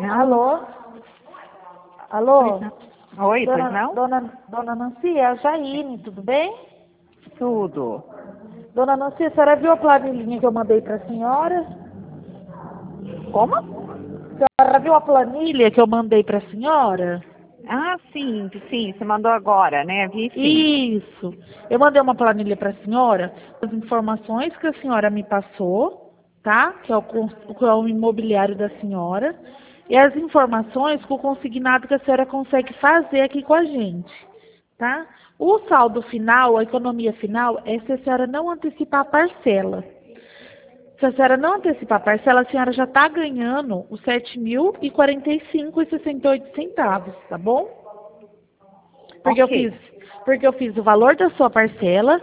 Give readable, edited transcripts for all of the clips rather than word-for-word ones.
Não. Alô? Pois Alô? não. Oi, pois Dona, não? dona Nancy, é a Jaine, tudo bem? Tudo. Dona Nancy, a senhora viu a planilhinha que eu mandei para a senhora? Como? A senhora viu a planilha que eu mandei para a senhora? Ah, sim, sim, você mandou agora, né? Vi sim. Isso. Eu mandei uma planilha para a senhora, as informações que a senhora me passou, tá? Que é o imobiliário da senhora, e as informações com o consignado que a senhora consegue fazer aqui com a gente, tá? O saldo final, a economia final, é se a senhora não antecipar a parcela. Se a senhora não antecipar a parcela, a senhora já está ganhando os 7.045,68 centavos, tá bom? Porque eu fiz, Ok. porque eu fiz o valor da sua parcela,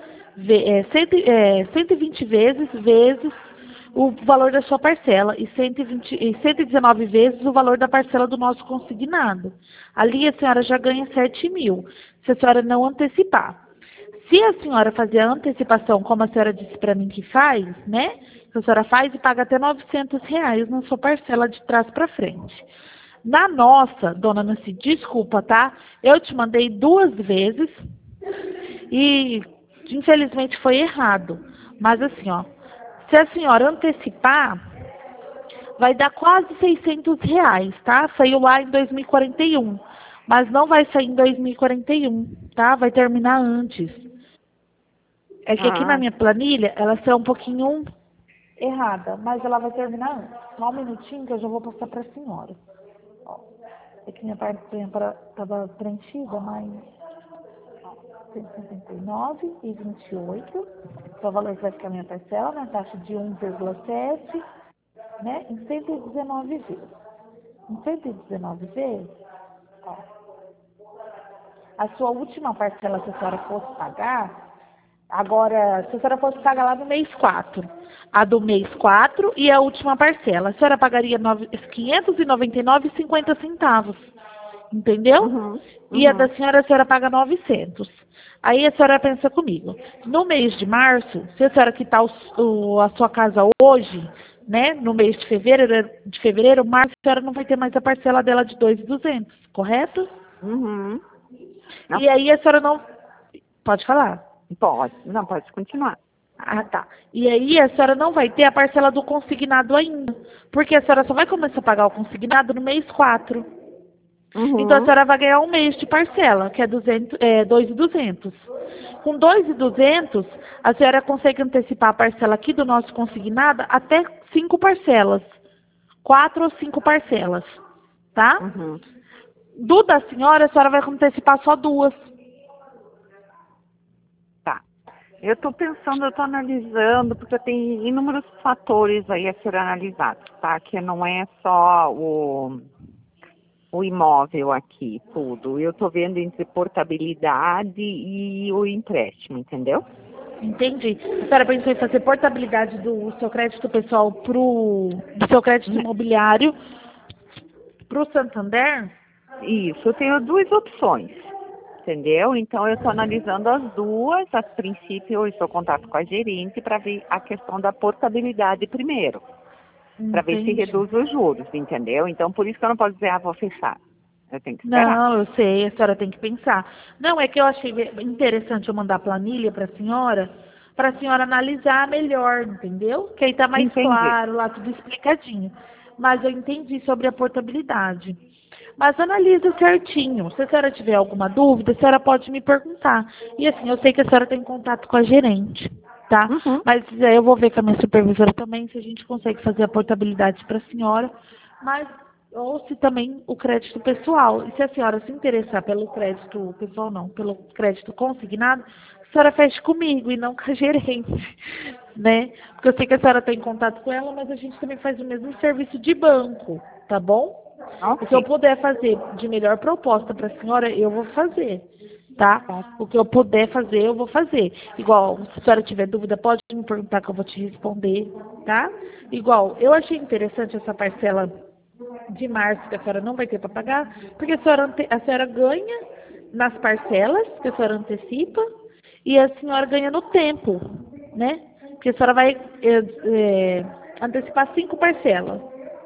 120 vezes o valor da sua parcela e 119 vezes o valor da parcela do nosso consignado. Ali a senhora já ganha 7.000, se a senhora não antecipar. Se a senhora fazer a antecipação, como a senhora disse para mim que faz, né? A senhora faz e paga até R$ 900 na sua parcela de trás para frente. Na nossa, dona Nancy, desculpa, tá? Eu te mandei 2 vezes e infelizmente foi errado. Mas assim, ó, se a senhora antecipar, vai dar quase R$ 600, tá? Saiu lá em 2041, mas não vai sair em 2041, tá? Vai terminar antes. É que aqui na Ah, minha planilha, ela saiu um pouquinho errada, mas ela vai terminar antes. Só um minutinho que eu já vou passar para a senhora. Ó, é que minha parte estava preenchida, mas 179,28, que é o valor que vai ficar a minha parcela, na taxa de 1,7, né? Em 119 vezes. Em 119 vezes, ó, a sua última parcela, se a senhora fosse pagar, agora, se a senhora fosse pagar lá no mês 4, a do mês 4 e a última parcela, a senhora pagaria 599,50 centavos, entendeu? uhum, E a da uhum. senhora paga 900. Aí a senhora pensa comigo, no mês de março, se a senhora quitar a sua casa hoje, né, no mês de fevereiro, março, a senhora não vai ter mais a parcela dela de 2.200, correto? Uhum. Não, E aí a senhora não... Pode falar. pode. Não, pode continuar. Ah, tá. E aí a senhora não vai ter a parcela do consignado ainda, porque a senhora só vai começar a pagar o consignado no mês 4. Então a Uhum. senhora vai ganhar um mês de parcela, que é 2.200. Com 2.200, a senhora consegue antecipar a parcela aqui do nosso consignado até 5 parcelas. 4 ou 5 parcelas, tá? Uhum. Do da senhora, a senhora vai antecipar só 2. Tá. Eu estou pensando, eu estou analisando, porque tem inúmeros fatores aí a ser analisados, tá? Que não é só o imóvel aqui, tudo. Eu estou vendo entre portabilidade e o empréstimo, entendeu? Entendi. A senhora pensou em fazer portabilidade do seu crédito pessoal do seu crédito Né? imobiliário para o Santander? Isso, eu tenho duas opções, entendeu? Então eu estou analisando as duas, a princípio eu estou em contato com a gerente para ver a questão da portabilidade primeiro, para ver se Entendi. reduz os juros, entendeu? Então por isso que eu não posso dizer, vou fechar. Eu tenho que esperar. Não, eu sei, a senhora tem que pensar. Não, é que eu achei interessante eu mandar a planilha para a senhora analisar melhor, entendeu? Que aí tá mais Entendi. claro, lá tudo explicadinho. Mas eu entendi sobre a portabilidade. Mas analisa certinho. Se a senhora tiver alguma dúvida, a senhora pode me perguntar. E assim, eu sei que a senhora tem contato com a gerente, tá? Uhum. Mas eu vou ver com a minha supervisora também se a gente consegue fazer a portabilidade para a senhora. Mas ou se também o crédito pessoal. E se a senhora se interessar pelo crédito pessoal, não, pelo crédito consignado, a senhora feche comigo e não com a gerente, né? Porque eu sei que a senhora tem contato com ela, mas a gente também faz o mesmo serviço de banco, tá bom? O que eu Ok. puder fazer de melhor proposta para a senhora, eu vou fazer, tá? Tá. O que eu puder fazer, eu vou fazer. Igual, se a senhora tiver dúvida, pode me perguntar que eu vou te responder, tá? Igual, eu achei interessante essa parcela de março que a senhora não vai ter para pagar, porque a senhora ganha nas parcelas que a senhora antecipa e a senhora ganha no tempo, né? Porque a senhora vai antecipar 5 parcelas.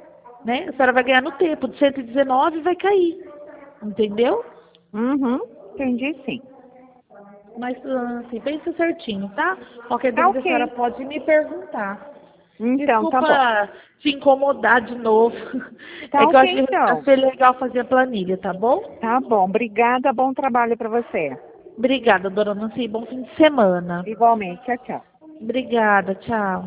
né? A senhora vai ganhar no tempo, de 119 vai cair, entendeu? Uhum, entendi sim. Mas, assim, pensa certinho, tá? Qualquer Tá dúvida a senhora ok. pode me perguntar. Então, tá bom. Desculpa te incomodar de novo. Tá É que eu ok, então. achei legal fazer a planilha, tá bom? Tá bom. Obrigada, bom trabalho para você. Obrigada, dona Nancy. Bom fim de semana. Igualmente. Tchau, tchau. Obrigada, tchau.